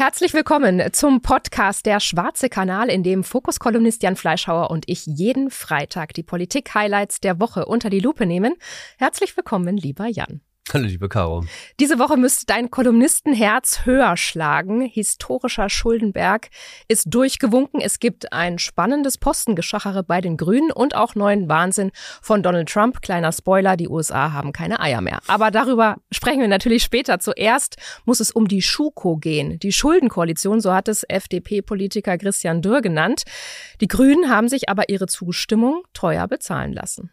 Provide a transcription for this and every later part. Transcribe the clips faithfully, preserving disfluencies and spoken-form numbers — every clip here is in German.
Herzlich willkommen zum Podcast Der Schwarze Kanal, in dem Fokus-Kolumnist Jan Fleischhauer und ich jeden Freitag die Politik-Highlights der Woche unter die Lupe nehmen. Herzlich willkommen, lieber Jan. Hallo, liebe Caro. Diese Woche müsste dein Kolumnistenherz höher schlagen. Historischer Schuldenberg ist durchgewunken. Es gibt ein spannendes Postengeschachere bei den Grünen und auch neuen Wahnsinn von Donald Trump. Kleiner Spoiler, die U S A haben keine Eier mehr. Aber darüber sprechen wir natürlich später. Zuerst muss es um die Schuko gehen. Die Schuldenkoalition, so hat es F D P-Politiker Christian Dürr genannt. Die Grünen haben sich aber ihre Zustimmung teuer bezahlen lassen.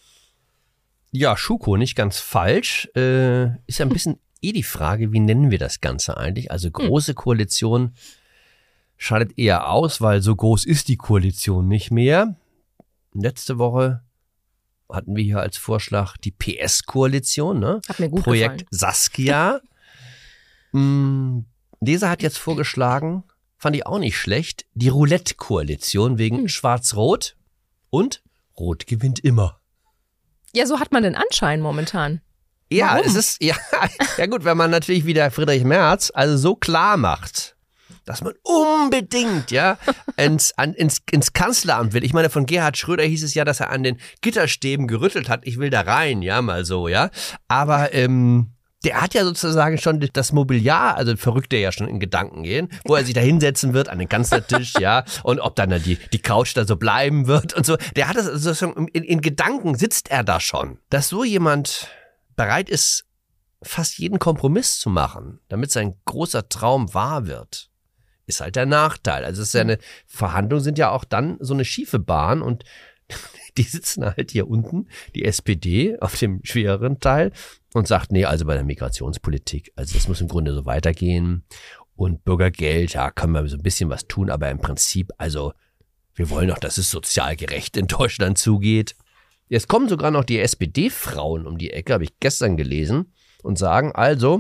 Ja, Schuko, nicht ganz falsch. Äh, ist ja ein bisschen eh die Frage, wie nennen wir das Ganze eigentlich? Also große Koalition scheidet eher aus, weil so groß ist die Koalition nicht mehr. Letzte Woche hatten wir hier als Vorschlag die P S-Koalition, ne? Hat mir gut Projekt gefallen. Saskia. hm, Leser hat jetzt vorgeschlagen, fand ich auch nicht schlecht, die Roulette-Koalition wegen Hm. Schwarz-Rot und Rot gewinnt immer. Ja, so hat man den Anschein momentan. Ja, Warum? es ist, ja, ja gut, wenn man natürlich wieder Friedrich Merz also so klar macht, dass man unbedingt, ja, ins, an, ins, ins Kanzleramt will. Ich meine, von Gerhard Schröder hieß es ja, dass er an den Gitterstäben gerüttelt hat. Ich will da rein, ja, mal so, ja. Aber, ähm, der hat ja sozusagen schon das Mobiliar, also verrückt er ja schon in Gedanken gehen, wo er sich da hinsetzen wird an den Kanzlertisch, ja, und ob dann die, die Couch da so bleiben wird und so. Der hat das also schon, in, in Gedanken sitzt er da schon. Dass so jemand bereit ist, fast jeden Kompromiss zu machen, damit sein großer Traum wahr wird, ist halt der Nachteil. Also es ist ja eine, Verhandlungen sind ja auch dann so eine schiefe Bahn und die sitzen halt hier unten, die S P D auf dem schwereren Teil und sagt, nee, also bei der Migrationspolitik, also das muss im Grunde so weitergehen und Bürgergeld, ja, können wir so ein bisschen was tun, aber im Prinzip, also wir wollen doch, dass es sozial gerecht in Deutschland zugeht. Jetzt kommen sogar noch die S P D-Frauen um die Ecke, habe ich gestern gelesen, und sagen, also,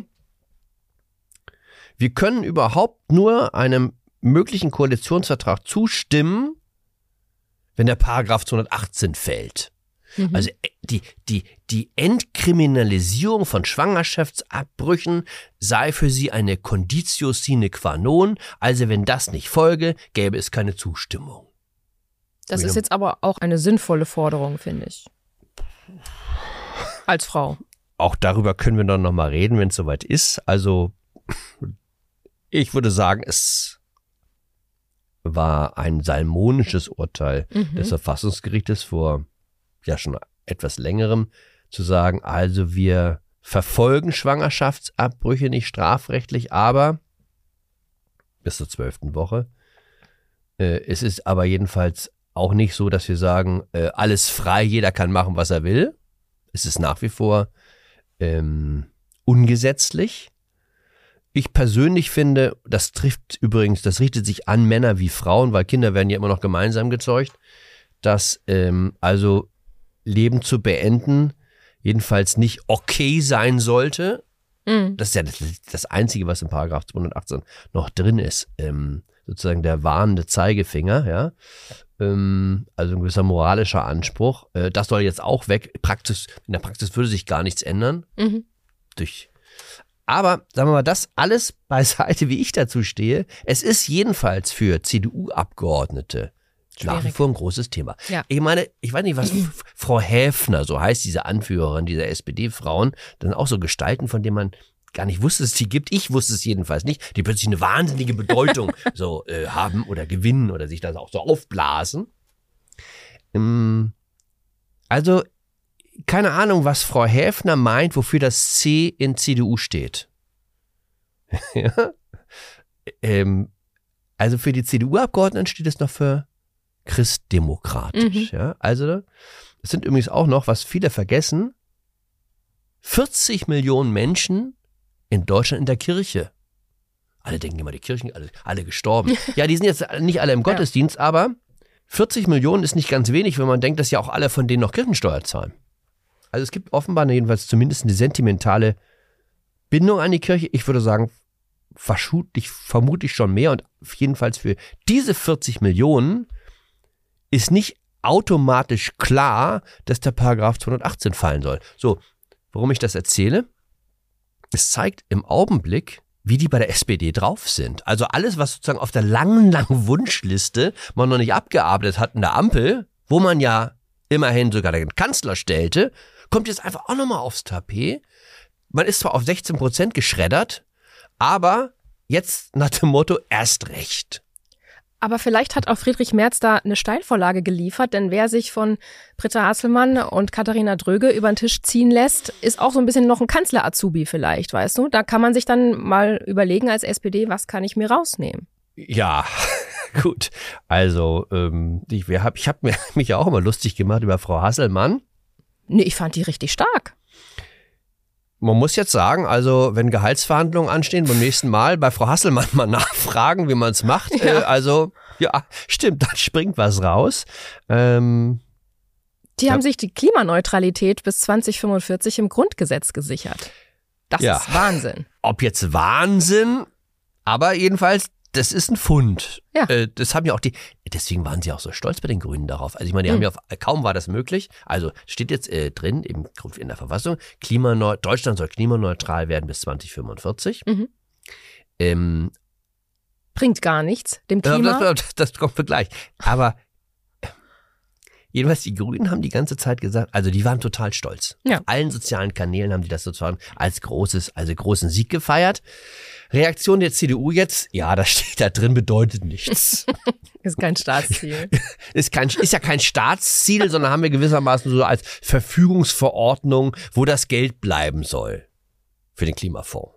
wir können überhaupt nur einem möglichen Koalitionsvertrag zustimmen, wenn der Paragraph zweihundertachtzehn fällt. Mhm. Also die, die, die Entkriminalisierung von Schwangerschaftsabbrüchen sei für sie eine Conditio sine qua non. Also wenn das nicht folge, gäbe es keine Zustimmung. Das ist jetzt aber auch eine sinnvolle Forderung, finde ich. Als Frau. Auch darüber können wir dann noch mal reden, wenn es soweit ist. Also ich würde sagen, es war ein salmonisches Urteil mhm. des Verfassungsgerichtes vor ja schon etwas längerem, zu sagen, also wir verfolgen Schwangerschaftsabbrüche nicht strafrechtlich, aber bis zur zwölften Woche. Äh, es ist aber jedenfalls auch nicht so, dass wir sagen, äh, alles frei, jeder kann machen, was er will. Es ist nach wie vor ähm, ungesetzlich. Ich persönlich finde, das trifft übrigens, das richtet sich an Männer wie Frauen, weil Kinder werden ja immer noch gemeinsam gezeugt, dass ähm, also Leben zu beenden jedenfalls nicht okay sein sollte. Mhm. Das ist ja das, das Einzige, was im Paragraph zweihundertachtzehn noch drin ist. Ähm, sozusagen der warnende Zeigefinger, ja. Ähm, also ein gewisser moralischer Anspruch. Äh, das soll jetzt auch weg. Praxis, in der Praxis würde sich gar nichts ändern. Mhm. Durch Aber, sagen wir mal, das alles beiseite, wie ich dazu stehe. Es ist jedenfalls für C D U-Abgeordnete nach wie vor ein großes Thema. Ja. Ich meine, ich weiß nicht, was Frau Häfner, so heißt diese Anführerin dieser S P D-Frauen, dann auch so Gestalten, von denen man gar nicht wusste, dass es die gibt. Ich wusste es jedenfalls nicht. Die plötzlich eine wahnsinnige Bedeutung so äh, haben oder gewinnen oder sich das auch so aufblasen. Ähm, also, keine Ahnung, was Frau Häfner meint, wofür das C in C D U steht. ja? ähm, also für die C D U-Abgeordneten steht es noch für christdemokratisch. Mhm. Ja? Also es sind übrigens auch noch, was viele vergessen, vierzig Millionen Menschen in Deutschland in der Kirche. Alle denken immer, die Kirchen, alle, alle gestorben. Ja, die sind jetzt nicht alle im Gottesdienst, ja. aber vierzig Millionen ist nicht ganz wenig, wenn man denkt, dass ja auch alle von denen noch Kirchensteuer zahlen. Also es gibt offenbar jedenfalls zumindest eine sentimentale Bindung an die Kirche. Ich würde sagen, vermutlich, vermutlich schon mehr. Und jedenfalls für diese vierzig Millionen ist nicht automatisch klar, dass der Paragraph zweihundertachtzehn fallen soll. So, warum ich das erzähle? Es zeigt im Augenblick, wie die bei der S P D drauf sind. Also alles, was sozusagen auf der langen, langen Wunschliste man noch nicht abgearbeitet hat in der Ampel, wo man ja immerhin sogar den Kanzler stellte, kommt jetzt einfach auch nochmal aufs Tapet. Man ist zwar auf sechzehn Prozent geschreddert, aber jetzt nach dem Motto erst recht. Aber vielleicht hat auch Friedrich Merz da eine Steilvorlage geliefert, denn wer sich von Britta Hasselmann und Katharina Dröge über den Tisch ziehen lässt, ist auch so ein bisschen noch ein Kanzler-Azubi vielleicht, weißt du? Da kann man sich dann mal überlegen als S P D, was kann ich mir rausnehmen? Ja, gut. Also ähm, ich habe ich hab mir, mich ja auch immer lustig gemacht über Frau Hasselmann. Nee, ich fand die richtig stark. Man muss jetzt sagen, also wenn Gehaltsverhandlungen anstehen, beim nächsten Mal bei Frau Hasselmann mal nachfragen, wie man es macht. Ja. Äh, also ja, stimmt, da springt was raus. Ähm, die ja. haben sich die Klimaneutralität bis zwanzig fünfundvierzig im Grundgesetz gesichert. Das ja. ist Wahnsinn. Ob jetzt Wahnsinn, aber jedenfalls, das ist ein Fund. Ja. Äh, das haben ja auch die, deswegen waren sie auch so stolz bei den Grünen darauf. Also ich meine, die mhm. haben ja auf, kaum war das möglich. Also steht jetzt äh, drin im, in der Verfassung, Klimaneu- Deutschland soll klimaneutral werden bis zwanzig fünfundvierzig. Mhm. Ähm, Bringt gar nichts, dem Klima. Das, das, das kommt für gleich. Aber jedenfalls, die Grünen haben die ganze Zeit gesagt, also die waren total stolz. Ja. Auf allen sozialen Kanälen haben die das sozusagen als großes, also großen Sieg gefeiert. Reaktion der C D U jetzt, ja, das steht da drin, bedeutet nichts. Ist kein Staatsziel. ist, kein, ist ja kein Staatsziel, sondern haben wir gewissermaßen so als Verfügungsverordnung, wo das Geld bleiben soll für den Klimafonds.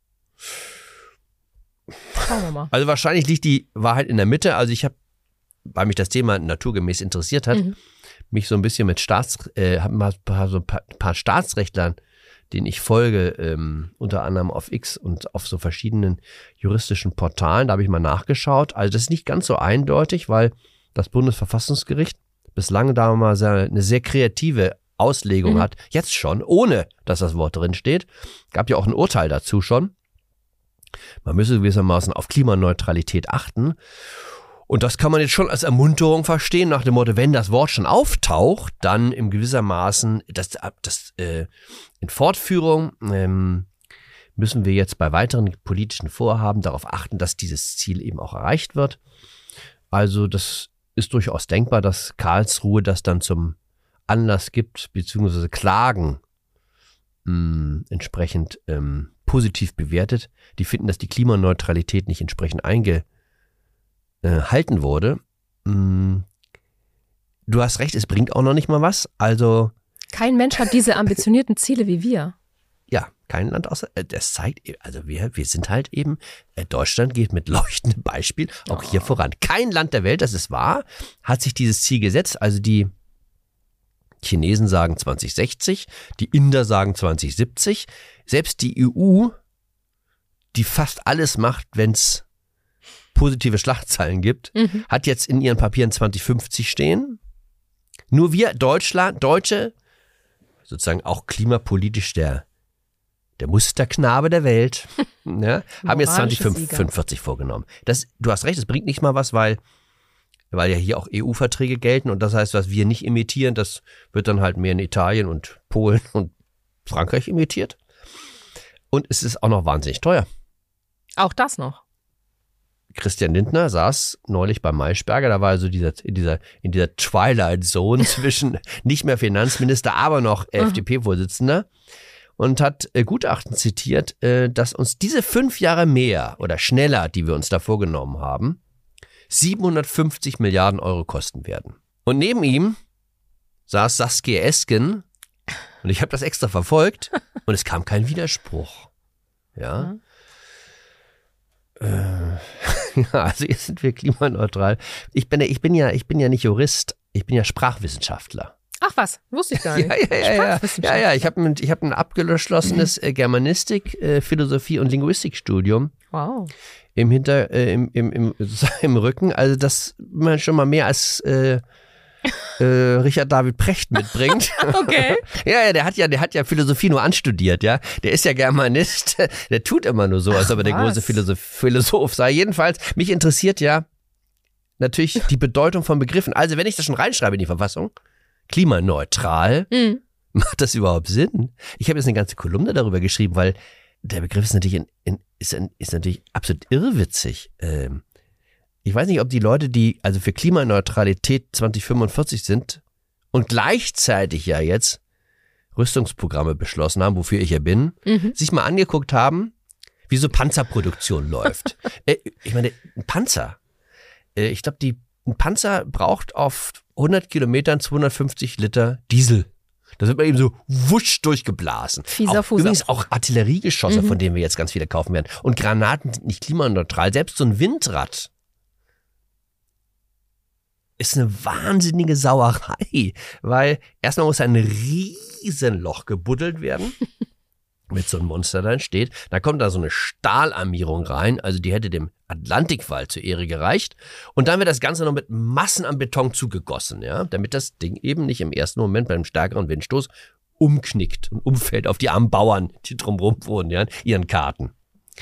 Schauen wir mal. Also wahrscheinlich liegt die Wahrheit in der Mitte. Also ich habe, weil mich das Thema naturgemäß interessiert hat, mhm. mich so ein bisschen mit Staats, äh, habe mal ein paar, so ein paar, paar Staatsrechtlern, denen ich folge, ähm, unter anderem auf X und auf so verschiedenen juristischen Portalen, da habe ich mal nachgeschaut. Also das ist nicht ganz so eindeutig, weil das Bundesverfassungsgericht bislang da mal sehr, eine sehr kreative Auslegung mhm. hat, jetzt schon, ohne dass das Wort drin steht. Gab ja auch ein Urteil dazu schon. Man müsse gewissermaßen auf Klimaneutralität achten. Und das kann man jetzt schon als Ermunterung verstehen, nach dem Motto, wenn das Wort schon auftaucht, dann im gewissermaßen, das, das äh, in Fortführung ähm, müssen wir jetzt bei weiteren politischen Vorhaben darauf achten, dass dieses Ziel eben auch erreicht wird. Also das ist durchaus denkbar, dass Karlsruhe das dann zum Anlass gibt, beziehungsweise Klagen mh, entsprechend ähm, positiv bewertet. Die finden, dass die Klimaneutralität nicht entsprechend einge halten wurde. Du hast recht, es bringt auch noch nicht mal was. Also kein Mensch hat diese ambitionierten Ziele wie wir. Ja, kein Land außer, das zeigt, also wir, wir sind halt eben, Deutschland geht mit leuchtendem Beispiel auch oh. hier voran. Kein Land der Welt, das ist wahr, hat sich dieses Ziel gesetzt. Also die Chinesen sagen zwanzig sechzig, die Inder sagen zwanzig siebzig. Selbst die E U, die fast alles macht, wenn es positive Schlagzeilen gibt, mhm. hat jetzt in ihren Papieren zwanzig fünfzig stehen. Nur wir, Deutschland, Deutsche, sozusagen auch klimapolitisch der, der Musterknabe der Welt, ja, haben jetzt zwanzig fünfundvierzig vorgenommen. Das, du hast recht, es bringt nicht mal was, weil, weil ja hier auch E U-Verträge gelten und das heißt, was wir nicht emittieren, das wird dann halt mehr in Italien und Polen und Frankreich emittiert. Und es ist auch noch wahnsinnig teuer. Auch das noch. Christian Lindner saß neulich bei Maischberger, da war also dieser, in dieser, in dieser Twilight Zone zwischen nicht mehr Finanzminister, aber noch F D P-Vorsitzender und hat äh, Gutachten zitiert, äh, dass uns diese fünf Jahre mehr oder schneller, die wir uns da vorgenommen haben, siebenhundertfünfzig Milliarden Euro kosten werden. Und neben ihm saß Saskia Esken und ich habe das extra verfolgt und es kam kein Widerspruch. Ja. Ja, also jetzt sind wir klimaneutral. Ich bin, ich bin ja, ich bin ja nicht Jurist, ich bin ja Sprachwissenschaftler. Ach was, wusste ich gar nicht. Ja, ja, ja, ja, ja, ja. Ich habe ein, ich hab ein abgeschlossenes äh, Germanistik, äh, Philosophie und Linguistikstudium. Wow. Im Hinter, äh, im, im, im, im Rücken. Also das man schon mal mehr als äh, äh, Richard David Precht mitbringt. Okay. Ja, ja, der hat ja, der hat ja Philosophie nur anstudiert, ja. Der ist ja Germanist, der tut immer nur so, als ob er der große Philosoph, Philosoph sei. Jedenfalls, mich interessiert ja natürlich die Bedeutung von Begriffen. Also, wenn ich das schon reinschreibe in die Verfassung, klimaneutral, mhm. macht das überhaupt Sinn? Ich habe jetzt eine ganze Kolumne darüber geschrieben, weil der Begriff ist natürlich, in, in, ist, ist natürlich absolut irrwitzig. Ähm, ich weiß nicht, ob die Leute, die also für Klimaneutralität zwanzig fünfundvierzig sind und gleichzeitig ja jetzt Rüstungsprogramme beschlossen haben, wofür ich ja bin, mhm. sich mal angeguckt haben, wie so Panzerproduktion läuft. äh, ich meine, ein Panzer, äh, ich glaube, die ein Panzer braucht auf hundert Kilometern zweihundertfünfzig Liter Diesel. Da wird man eben so wusch durchgeblasen. Fieser auch, Fuß. Übrigens auch Artilleriegeschosse, mhm. von denen wir jetzt ganz viele kaufen werden. Und Granaten sind nicht klimaneutral. Selbst so ein Windrad ist eine wahnsinnige Sauerei. Weil erstmal muss ein Riesenloch gebuddelt werden, damit so ein Monster da entsteht. Da kommt da so eine Stahlarmierung rein. Also die hätte dem Atlantikwall zur Ehre gereicht. Und dann wird das Ganze noch mit Massen an Beton zugegossen, ja, damit das Ding eben nicht im ersten Moment beim stärkeren Windstoß umknickt und umfällt auf die armen Bauern, die drumherum wohnen, ja, ihren Karten.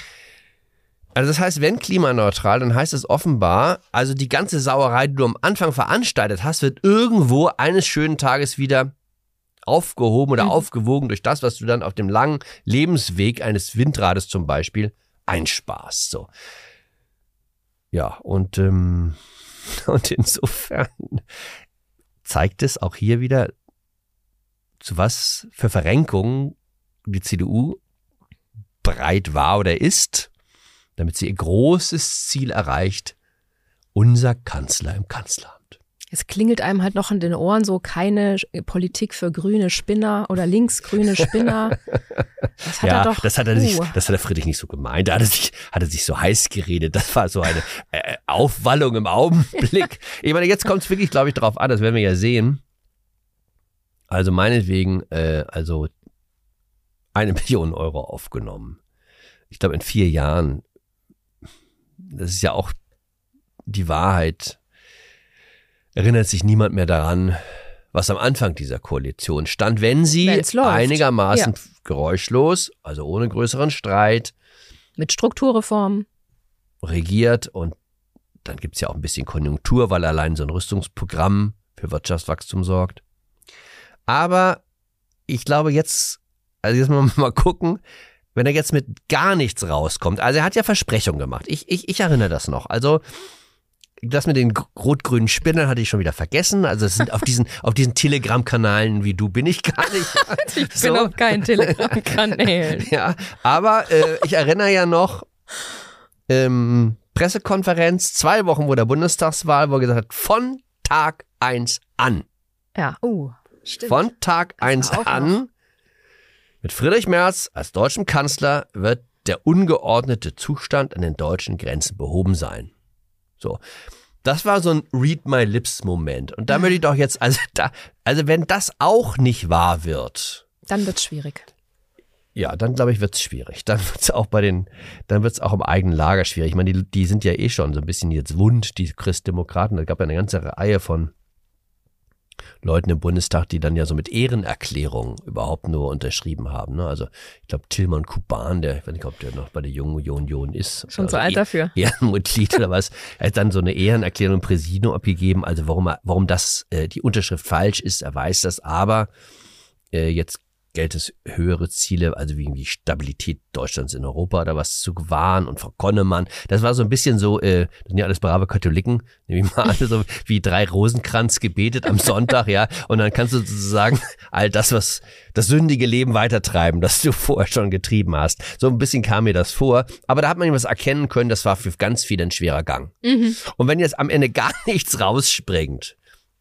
Also das heißt, wenn klimaneutral, dann heißt es offenbar, also die ganze Sauerei, die du am Anfang veranstaltet hast, wird irgendwo eines schönen Tages wieder aufgehoben oder mhm. aufgewogen durch das, was du dann auf dem langen Lebensweg eines Windrades zum Beispiel einsparst. So. Ja, und, ähm, und insofern zeigt es auch hier wieder, zu was für Verrenkungen die C D U bereit war oder ist, damit sie ihr großes Ziel erreicht, unser Kanzler im Kanzleramt. Es klingelt einem halt noch in den Ohren so, keine Politik für grüne Spinner oder linksgrüne Spinner. Das hat ja, er doch. Das hat er, uh. sich, das hat er Friedrich nicht so gemeint. Da hat er sich, hat er sich so heiß geredet. Das war so eine äh, Aufwallung im Augenblick. Ich meine, jetzt kommt es wirklich, glaube ich, darauf an, das werden wir ja sehen. Also meinetwegen, äh, also eine Million Euro aufgenommen. Ich glaube, in vier Jahren, das ist ja auch die Wahrheit, erinnert sich niemand mehr daran, was am Anfang dieser Koalition stand, wenn sie einigermaßen ja. geräuschlos, also ohne größeren Streit, mit Strukturreformen regiert. Und dann gibt es ja auch ein bisschen Konjunktur, weil allein so ein Rüstungsprogramm für Wirtschaftswachstum sorgt. Aber ich glaube jetzt, also jetzt mal, mal gucken, wenn er jetzt mit gar nichts rauskommt. Also er hat ja Versprechungen gemacht. Ich, ich, ich erinnere das noch. Also das mit den rot-grünen Spinnern hatte ich schon wieder vergessen. Also es sind auf diesen, auf diesen Telegram-Kanalen wie du bin ich gar nicht. Ich so. bin auf keinen Telegram-Kanälen. Ja, aber äh, ich erinnere ja noch ähm, Pressekonferenz, zwei Wochen vor der Bundestagswahl, wo er gesagt hat, von Tag eins an. Ja, uh, stimmt. Von Tag eins an, noch. Mit Friedrich Merz als deutschem Kanzler wird der ungeordnete Zustand an den deutschen Grenzen behoben sein. So, das war so ein Read-my-lips-Moment. Und da möchte ich doch jetzt, also da, also wenn das auch nicht wahr wird. Dann wird's schwierig. Ja, dann glaube ich, wird's schwierig. Dann wird's auch bei den, dann wird's auch im eigenen Lager schwierig. Ich meine, die, die sind ja eh schon so ein bisschen jetzt wund, die Christdemokraten. Da gab ja eine ganze Reihe von Leuten im Bundestag, die dann ja so mit Ehrenerklärungen überhaupt nur unterschrieben haben. Ne? Also ich glaube Tilman Kuban, der, ich weiß nicht, ob der noch bei der Jungen Union ist. Schon also zu alt dafür. Ehrenmitglied oder was. Er hat dann so eine Ehrenerklärung im Präsidium abgegeben. Also warum, warum das äh, die Unterschrift falsch ist, er weiß das. Aber äh, jetzt gilt es höhere Ziele, also wie die Stabilität Deutschlands in Europa oder was zu wahren. Und Frau Konnemann, das war so ein bisschen so, äh, das sind ja alles brave Katholiken, nehme ich mal an, so wie drei Rosenkranz gebetet am Sonntag, ja. Und dann kannst du sozusagen all das, was das sündige Leben weitertreiben, das du vorher schon getrieben hast. So ein bisschen kam mir das vor. Aber da hat man was erkennen können, das war für ganz viele ein schwerer Gang. Mhm. Und wenn jetzt am Ende gar nichts rausspringt,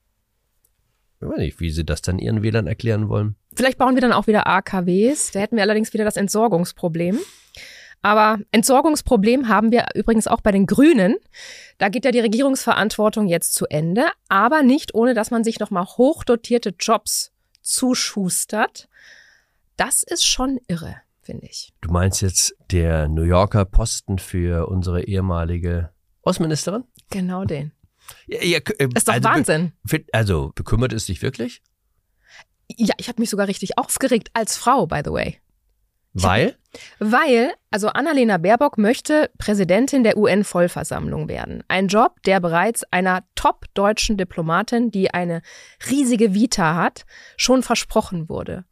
ich weiß nicht, wie sie das dann ihren Wählern erklären wollen. Vielleicht bauen wir dann auch wieder A K Ws. Da hätten wir allerdings wieder das Entsorgungsproblem. Aber Entsorgungsproblem haben wir übrigens auch bei den Grünen. Da geht ja die Regierungsverantwortung jetzt zu Ende, aber nicht ohne, dass man sich nochmal hochdotierte Jobs zuschustert. Das ist schon irre, finde ich. Du meinst jetzt der New Yorker Posten für unsere ehemalige Außenministerin? Genau den. Ja, ja, äh, ist doch also, Wahnsinn. Be- also bekümmert es dich wirklich? Ja, ich habe mich sogar richtig aufgeregt als Frau, by the way. Weil? Hab, weil, also Annalena Baerbock möchte Präsidentin der U N-Vollversammlung werden. Ein Job, der bereits einer top-deutschen Diplomatin, die eine riesige Vita hat, schon versprochen wurde.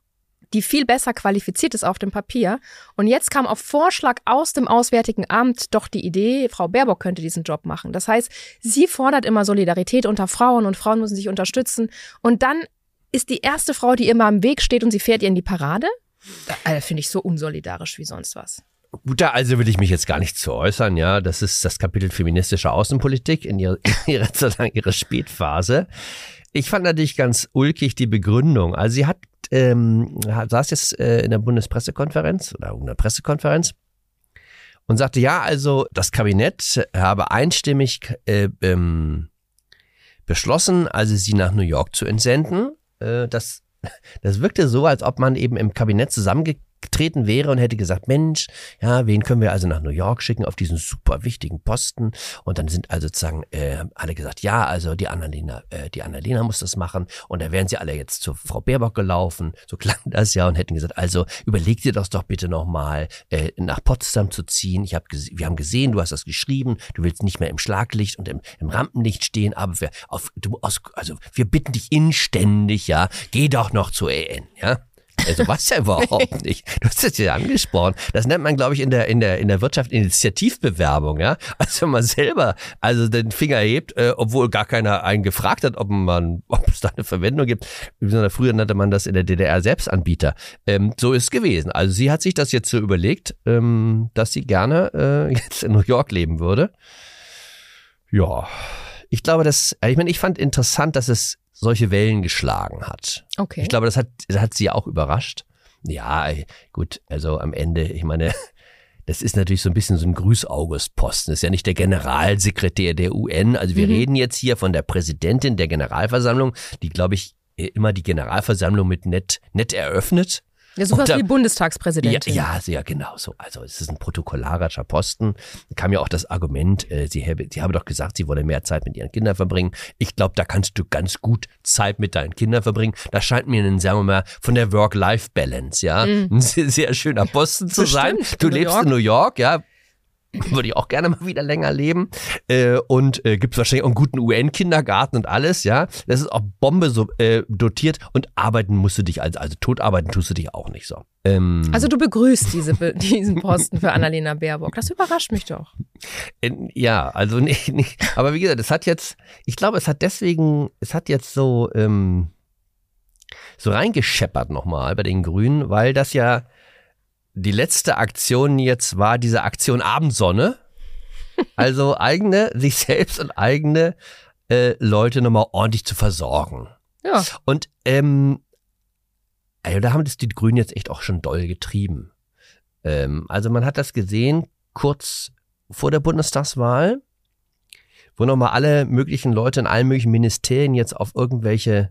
die viel besser qualifiziert ist auf dem Papier. Und jetzt kam auf Vorschlag aus dem Auswärtigen Amt doch die Idee, Frau Baerbock könnte diesen Job machen. Das heißt, sie fordert immer Solidarität unter Frauen und Frauen müssen sich unterstützen. Und dann ist die erste Frau, die immer im Weg steht und sie fährt ihr in die Parade. Das finde ich so unsolidarisch wie sonst was. Gut, da also will ich mich jetzt gar nicht zu äußern, ja. Das ist das Kapitel feministische Außenpolitik in ihrer, in ihrer, sozusagen ihrer Spätphase. Ich fand natürlich ganz ulkig die Begründung. Also sie hat, ähm, saß jetzt äh, in der Bundespressekonferenz oder in der Pressekonferenz und sagte, ja, also das Kabinett habe einstimmig äh, ähm, beschlossen, also sie nach New York zu entsenden. Äh, das, das wirkte so, als ob man eben im Kabinett zusammengekommen getreten wäre und hätte gesagt, Mensch, ja, wen können wir also nach New York schicken auf diesen super wichtigen Posten? Und dann sind also sozusagen äh, alle gesagt, ja, also die Annalena, äh, die Annalena muss das machen. Und da wären sie alle jetzt zu Frau Baerbock gelaufen. So klang das ja und hätten gesagt, also überleg dir das doch bitte nochmal, äh, nach Potsdam zu ziehen. Ich hab gese- wir haben gesehen, du hast das geschrieben, du willst nicht mehr im Schlaglicht und im, im Rampenlicht stehen, aber wir, auf, du, aus, also wir bitten dich inständig, ja, geh doch noch zur E N, ja. Also was ja überhaupt nicht. Du hast es ja angesprochen. Das nennt man, glaube ich, in der in der in der Wirtschaft Initiativbewerbung, ja. Also wenn man selber also den Finger hebt, äh, obwohl gar keiner einen gefragt hat, ob man, ob es da eine Verwendung gibt. Früher nannte man das in der D D R Selbstanbieter. Ähm, so ist es gewesen. Also sie hat sich das jetzt so überlegt, ähm, dass sie gerne äh, jetzt in New York leben würde. Ja, ich glaube, dass ich meine, ich fand interessant, dass es solche Wellen geschlagen hat. Okay. Ich glaube, das hat, das hat sie auch überrascht. Ja, gut, also am Ende, ich meine, das ist natürlich so ein bisschen so ein Grüß-August-Posten. Das ist ja nicht der Generalsekretär der U N. Also wir mhm. reden jetzt hier von der Präsidentin der Generalversammlung, die, glaube ich, immer die Generalversammlung mit nett, nett eröffnet. Ja, sowas wie Bundestagspräsidentin. Ja, ja, sehr genau so. Also es ist ein protokollarischer Posten. Da kam ja auch das Argument, äh, sie, habe, sie habe doch gesagt, sie wolle mehr Zeit mit ihren Kindern verbringen. Ich glaube, da kannst du ganz gut Zeit mit deinen Kindern verbringen. Das scheint mir ein, sagen wir mal, von der Work-Life-Balance, ja, mm. ein sehr, sehr schöner Posten zu sein. Du lebst in New York, ja. Würde ich auch gerne mal wieder länger leben. Äh, und äh, gibt es wahrscheinlich auch einen guten U N-Kindergarten und alles, ja. Das ist auch Bombe so äh, dotiert und arbeiten musst du dich, also, also tot arbeiten tust du dich auch nicht so. Ähm, also du begrüßt diese, diesen Posten für Annalena Baerbock. Das überrascht mich doch. Äh, ja, also nicht, nicht. Aber wie gesagt, es hat jetzt, ich glaube, es hat deswegen, es hat jetzt so, ähm, so reingescheppert nochmal bei den Grünen, weil das ja die letzte Aktion jetzt war diese Aktion Abendsonne. Also eigene, sich selbst und eigene äh, Leute nochmal ordentlich zu versorgen. Ja. Und ähm, also da haben das die Grünen jetzt echt auch schon doll getrieben. Ähm, also man hat das gesehen, kurz vor der Bundestagswahl, wo nochmal alle möglichen Leute in allen möglichen Ministerien jetzt auf irgendwelche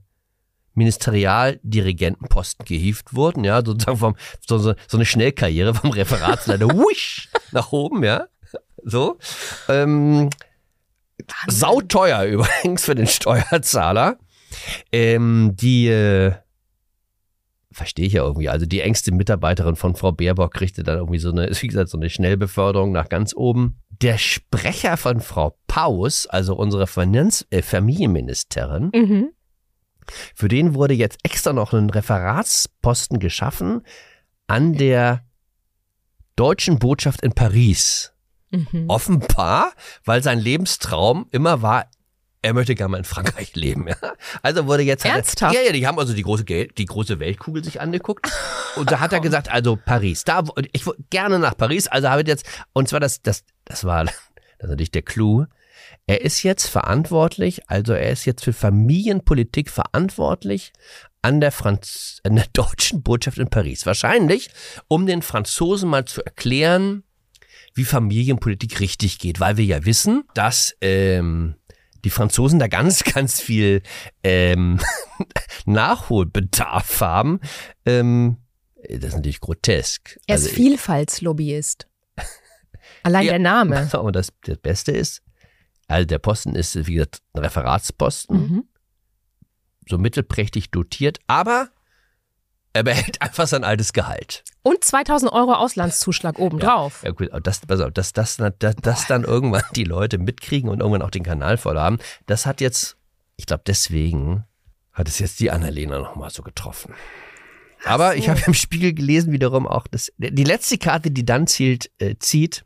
Ministerialdirigentenposten gehievt wurden, ja, sozusagen vom, so, so, so eine Schnellkarriere vom Referatsleiter, wusch, nach oben, ja, so, ähm, sauteuer übrigens für den Steuerzahler, ähm, die, äh, verstehe ich ja irgendwie, also die engste Mitarbeiterin von Frau Baerbock kriegte dann irgendwie so eine, wie gesagt, so eine Schnellbeförderung nach ganz oben. Der Sprecher von Frau Paus, also unsere Finanz-, äh, Familienministerin, mhm. für den wurde jetzt extra noch ein Referatsposten geschaffen an der deutschen Botschaft in Paris. Mhm. Offenbar, weil sein Lebenstraum immer war, er möchte gerne mal in Frankreich leben. Ja? Also wurde jetzt... Ernsthaft? Ja, ja, die haben also die große, Geld, die große Weltkugel sich angeguckt. Und da hat er gesagt, also Paris, da ich wollte gerne nach Paris. Also habe ich jetzt... Und zwar das, das, das war das ist natürlich der Clou. Er ist jetzt verantwortlich, also er ist jetzt für Familienpolitik verantwortlich an der, Franz- an der deutschen Botschaft in Paris. Wahrscheinlich, um den Franzosen mal zu erklären, wie Familienpolitik richtig geht. Weil wir ja wissen, dass ähm, die Franzosen da ganz, ganz viel ähm, Nachholbedarf haben. Ähm, das ist natürlich grotesk. Er ist also, Vielfaltslobbyist. Allein ja, der Name. Und das, das Beste ist, also der Posten ist, wie gesagt, ein Referatsposten, mhm. so mittelprächtig dotiert, aber er behält einfach sein altes Gehalt. Und zweitausend Euro Auslandszuschlag obendrauf. Ja, ja gut, das, pass auf, dass das, das, das dann irgendwann die Leute mitkriegen und irgendwann auch den Kanal voll haben, das hat jetzt, ich glaube deswegen, hat es jetzt die Annalena nochmal so getroffen. Aber so. Ich habe im Spiegel gelesen wiederum auch, dass die letzte Karte, die dann zielt, äh, zieht,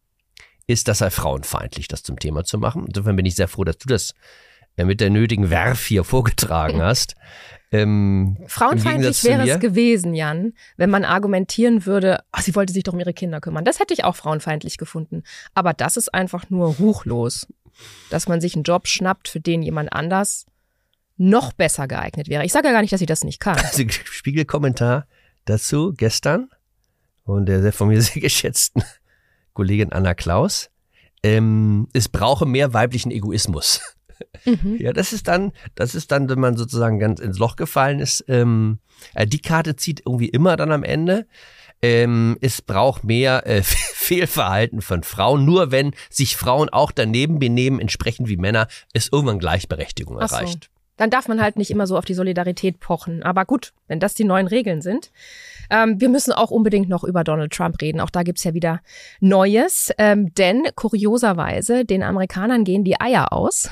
ist, das sei frauenfeindlich, das zum Thema zu machen. Insofern bin ich sehr froh, dass du das äh, mit der nötigen Werf hier vorgetragen hast. Ähm, Frauenfeindlich wäre es gewesen, Jan, wenn man argumentieren würde, ach, sie wollte sich doch um ihre Kinder kümmern. Das hätte ich auch frauenfeindlich gefunden. Aber das ist einfach nur ruchlos, dass man sich einen Job schnappt, für den jemand anders noch besser geeignet wäre. Ich sage ja gar nicht, dass sie das nicht kann. Also Spiegelkommentar dazu gestern und der sehr von mir sehr geschätzten Kollegin Anna Klaus. Ähm, es brauche mehr weiblichen Egoismus. Mhm. Ja, das ist dann, das ist dann, wenn man sozusagen ganz ins Loch gefallen ist. Ähm, die Karte zieht irgendwie immer dann am Ende. Ähm, es braucht mehr äh, Fehlverhalten von Frauen. Nur wenn sich Frauen auch daneben benehmen, entsprechend wie Männer, ist irgendwann Gleichberechtigung Ach so. erreicht. Dann darf man halt nicht immer so auf die Solidarität pochen. Aber gut, wenn das die neuen Regeln sind. Ähm, wir müssen auch unbedingt noch über Donald Trump reden. Auch da gibt's ja wieder Neues. Ähm, denn kurioserweise, den Amerikanern gehen die Eier aus.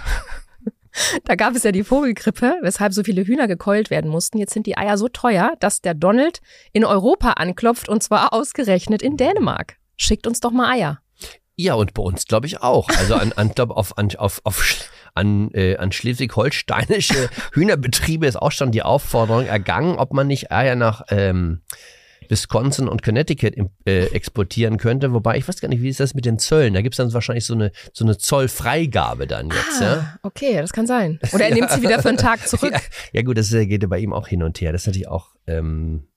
Da gab es ja die Vogelgrippe, weshalb so viele Hühner gekeult werden mussten. Jetzt sind die Eier so teuer, dass der Donald in Europa anklopft und zwar ausgerechnet in Dänemark. Schickt uns doch mal Eier. Ja, und bei uns glaube ich auch. Also an, an, glaub, auf, an, auf, auf, an, äh, an schleswig-holsteinische Hühnerbetriebe ist auch schon die Aufforderung ergangen, ob man nicht Eier nach ähm, Wisconsin und Connecticut äh, exportieren könnte. Wobei, ich weiß gar nicht, wie ist das mit den Zöllen? Da gibt es dann wahrscheinlich so eine, so eine Zollfreigabe dann jetzt. Ah, ja? Okay, das kann sein. Oder er nimmt sie wieder für einen Tag zurück. Ja, ja gut, das geht ja bei ihm auch hin und her. Das ist natürlich auch, ähm,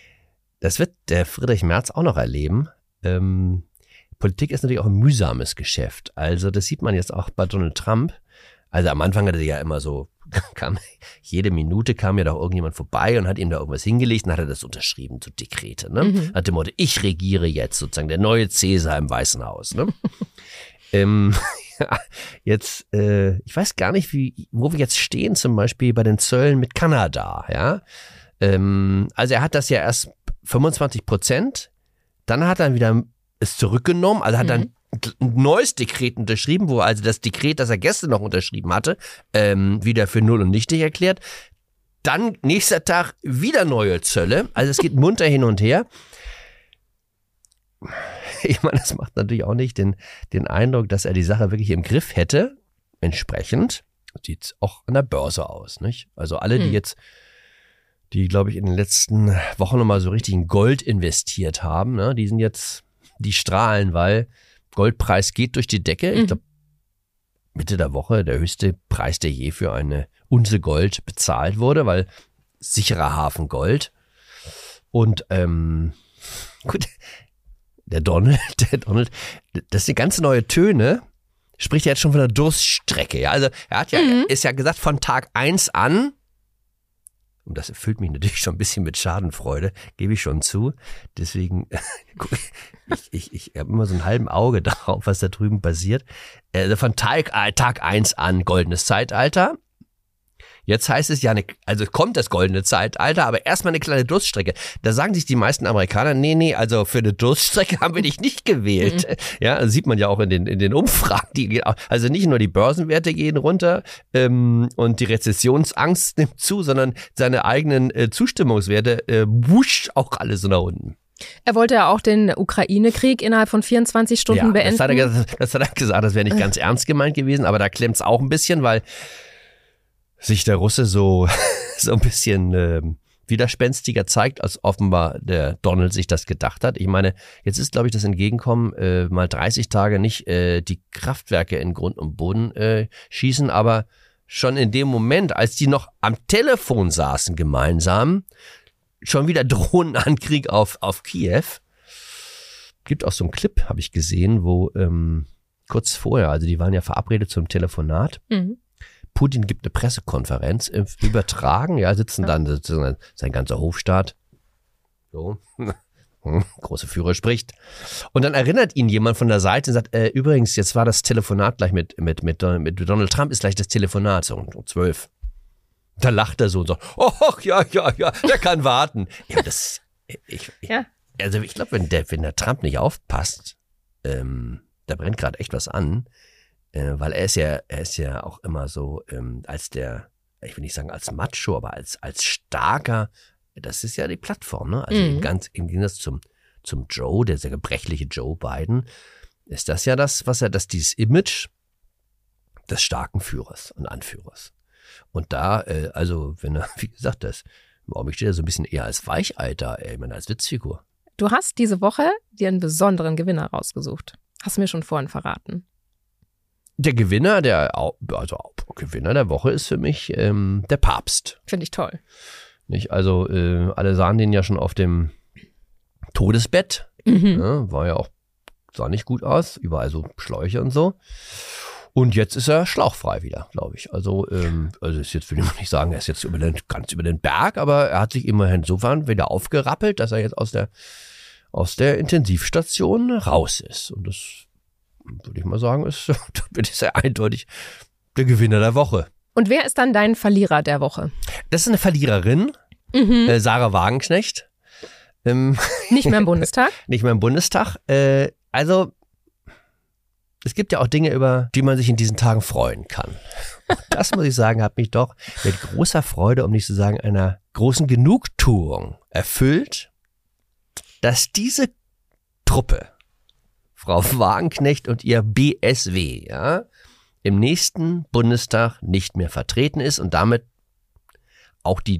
das wird der Friedrich Merz auch noch erleben. Ähm, Politik ist natürlich auch ein mühsames Geschäft. Also das sieht man jetzt auch bei Donald Trump. Also am Anfang hatte er ja immer so, kam, jede Minute kam ja doch irgendjemand vorbei und hat ihm da irgendwas hingelegt und hat er das unterschrieben, so Dekrete. Ne? Mhm. Hat dem Motto, ich regiere jetzt sozusagen, der neue Cäsar im Weißen Haus. Ne? ähm, ja, jetzt, äh, ich weiß gar nicht, wie, wo wir jetzt stehen, zum Beispiel bei den Zöllen mit Kanada. Ja, ähm, also er hat das ja erst fünfundzwanzig Prozent, dann hat er wieder es zurückgenommen, also hat dann ein neues Dekret unterschrieben, wo also das Dekret, das er gestern noch unterschrieben hatte, ähm, wieder für null und nichtig erklärt. Dann nächster Tag wieder neue Zölle, also es geht munter hin und her. Ich meine, das macht natürlich auch nicht den, den Eindruck, dass er die Sache wirklich im Griff hätte. Entsprechend sieht es auch an der Börse aus, nicht? Also alle, die jetzt, die glaube ich in den letzten Wochen nochmal so richtig in Gold investiert haben, ne, die sind jetzt, die strahlen, weil Goldpreis geht durch die Decke. Ich glaube, Mitte der Woche der höchste Preis, der je für eine Unze Gold bezahlt wurde, weil sicherer Hafen Gold. Und ähm, gut, der Donald, der Donald, das sind ganz neue Töne, spricht ja jetzt schon von der Durststrecke. Ja? Also er hat ja, mhm. ist ja gesagt, von Tag eins an, und das erfüllt mich natürlich schon ein bisschen mit Schadenfreude, gebe ich schon zu. Deswegen, ich, ich, ich habe immer so einen halben Auge drauf, was da drüben passiert. Also von Tag, Tag eins an goldenes Zeitalter. Jetzt heißt es ja, eine, also kommt das goldene Zeitalter, aber erstmal eine kleine Durststrecke. Da sagen sich die meisten Amerikaner, nee, nee, also für eine Durststrecke haben wir dich nicht gewählt. Mhm. Ja, das sieht man ja auch in den, in den Umfragen. Die gehen auch, also nicht nur die Börsenwerte gehen runter ähm, und die Rezessionsangst nimmt zu, sondern seine eigenen äh, Zustimmungswerte äh, wusch auch alle so nach unten. Er wollte ja auch den Ukraine-Krieg innerhalb von vierundzwanzig Stunden ja, beenden. Das hat, er, das hat er gesagt, das wäre nicht ganz ernst gemeint gewesen, aber da klemmt es auch ein bisschen, weil sich der Russe so, so ein bisschen äh, widerspenstiger zeigt, als offenbar der Donald sich das gedacht hat. Ich meine, jetzt ist, glaube ich, das Entgegenkommen, äh, mal dreißig Tage nicht äh, die Kraftwerke in Grund und Boden äh, schießen, aber schon in dem Moment, als die noch am Telefon saßen gemeinsam, schon wieder Drohnenankrieg auf, auf Kiew. Gibt auch so einen Clip, habe ich gesehen, wo ähm, kurz vorher, also die waren ja verabredet zum Telefonat, mhm. Putin gibt eine Pressekonferenz, übertragen, ja, sitzen dann sitzen sein ganzer Hofstaat, so, große Führer spricht. Und dann erinnert ihn jemand von der Seite und sagt, äh, übrigens, jetzt war das Telefonat gleich mit, mit, mit, mit Donald Trump, ist gleich das Telefonat, so um zwölf. Da lacht er so und sagt, oh, ja, ja, ja, der kann warten. Ja, das, ich, ja. Also ich glaube, wenn der, wenn der Trump nicht aufpasst, ähm, da brennt gerade echt was an. Weil er ist ja, er ist ja auch immer so ähm, als der, ich will nicht sagen als Macho, aber als als starker das ist ja die Plattform, ne? Also mhm. ganz im Gegensatz zum, zum Joe, der sehr gebrechliche Joe Biden, ist das ja das, was er, das dieses Image des starken Führers und Anführers. Und da, äh, also wenn er, wie gesagt, das, warum steht er so ein bisschen eher als Weicheiter, ey, ich meine, als Witzfigur. Du hast diese Woche dir einen besonderen Gewinner rausgesucht. Hast du mir schon vorhin verraten. Der Gewinner, der, also Gewinner der Woche ist für mich ähm, der Papst. Finde ich toll. Nicht? Also äh, alle sahen den ja schon auf dem Todesbett. Mhm. Ja, war ja auch, sah nicht gut aus, überall so Schläuche und so. Und jetzt ist er schlauchfrei wieder, glaube ich. Also, ähm, also ist jetzt, will ich mal nicht sagen, er ist jetzt über den, ganz über den Berg, aber er hat sich immerhin insofern wieder aufgerappelt, dass er jetzt aus der, aus der Intensivstation raus ist. Und das würde ich mal sagen, ist, das ist ja eindeutig der Gewinner der Woche. Und wer ist dann dein Verlierer der Woche? Das ist eine Verliererin, mhm. äh, Sarah Wagenknecht. Ähm, nicht mehr im Bundestag? Nicht mehr im Bundestag. Äh, also, es gibt ja auch Dinge, über die man sich in diesen Tagen freuen kann. Und das, muss ich sagen, hat mich doch mit großer Freude, um nicht zu sagen einer großen Genugtuung erfüllt, dass diese Truppe, Frau Wagenknecht und ihr B S W, ja, im nächsten Bundestag nicht mehr vertreten ist und damit auch die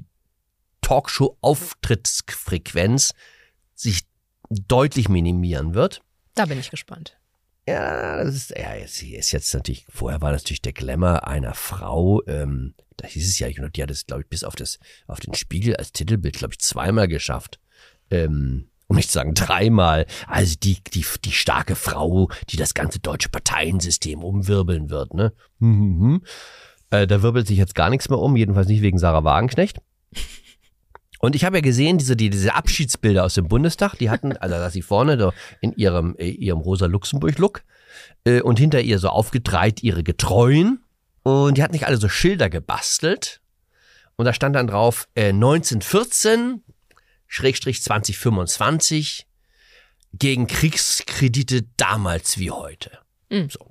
Talkshow-Auftrittsfrequenz sich deutlich minimieren wird. Da bin ich gespannt. Ja, das ist, ja, sie ist jetzt natürlich, vorher war das natürlich der Glamour einer Frau, ähm, da hieß es ja, die hat es, glaube ich, bis auf das, auf den Spiegel als Titelbild, glaube ich, zweimal geschafft, ähm, um nicht zu sagen dreimal, also die, die, die starke Frau, die das ganze deutsche Parteiensystem umwirbeln wird, ne, mhm. äh, da wirbelt sich jetzt gar nichts mehr um, jedenfalls nicht wegen Sarah Wagenknecht. Und ich habe ja gesehen, diese, die, diese Abschiedsbilder aus dem Bundestag, die hatten, also da sie vorne so in ihrem, ihrem Rosa-Luxemburg-Look äh, und hinter ihr so aufgereiht ihre Getreuen. Und die hatten nicht alle so Schilder gebastelt. Und da stand dann drauf äh, neunzehnhundertvierzehn Schrägstrich zwanzig fünfundzwanzig gegen Kriegskredite damals wie heute. Mhm. So.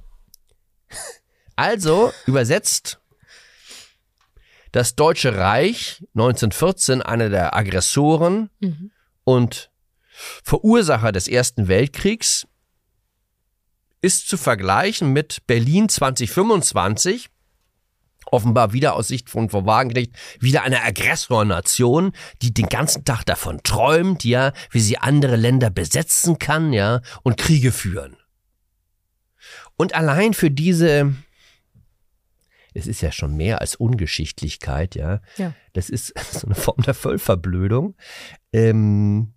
Also übersetzt, das Deutsche Reich neunzehnhundertvierzehn, einer der Aggressoren mhm. und Verursacher des Ersten Weltkriegs, ist zu vergleichen mit Berlin zwanzig fünfundzwanzig, offenbar wieder aus Sicht von Frau Wagenknecht, wieder eine Aggressornation, die den ganzen Tag davon träumt, ja, wie sie andere Länder besetzen kann, ja, und Kriege führen. Und allein für diese, es ist ja schon mehr als Ungeschichtlichkeit, ja. ja. Das ist so eine Form der Vollverblödung. Ähm,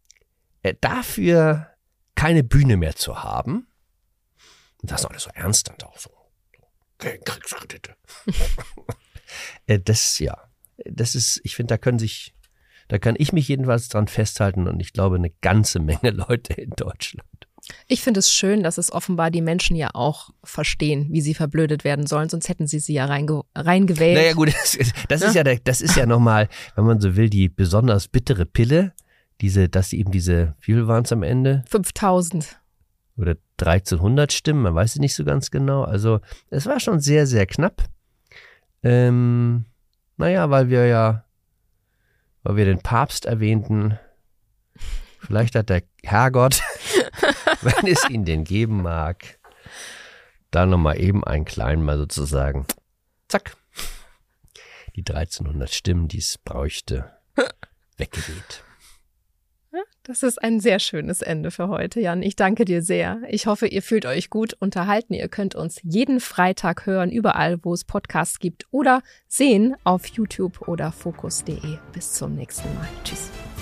dafür keine Bühne mehr zu haben, und das ist alles so ernst dann auch so, gegen Kriegskredite. das, ja, das ist, ich finde, da können sich, da kann ich mich jedenfalls dran festhalten und ich glaube, eine ganze Menge Leute in Deutschland. Ich finde es schön, dass es offenbar die Menschen ja auch verstehen, wie sie verblödet werden sollen, sonst hätten sie sie ja reinge- reingewählt. Naja gut, das, das ja? ist ja, der, das ist ja nochmal, wenn man so will, die besonders bittere Pille, diese, dass sie eben diese, wie viel waren es am Ende? fünftausend. Oder dreizehnhundert Stimmen, man weiß es nicht so ganz genau. Also es war schon sehr, sehr knapp. Ähm, naja, weil wir ja, weil wir den Papst erwähnten, vielleicht hat der Herrgott, wenn es ihn denn geben mag, da nochmal eben einen kleinen mal sozusagen, zack, die dreizehnhundert Stimmen, die es bräuchte, weggeweht. Das ist ein sehr schönes Ende für heute, Jan. Ich danke dir sehr. Ich hoffe, ihr fühlt euch gut unterhalten. Ihr könnt uns jeden Freitag hören, überall, wo es Podcasts gibt oder sehen auf YouTube oder fokus punkt de. Bis zum nächsten Mal. Tschüss.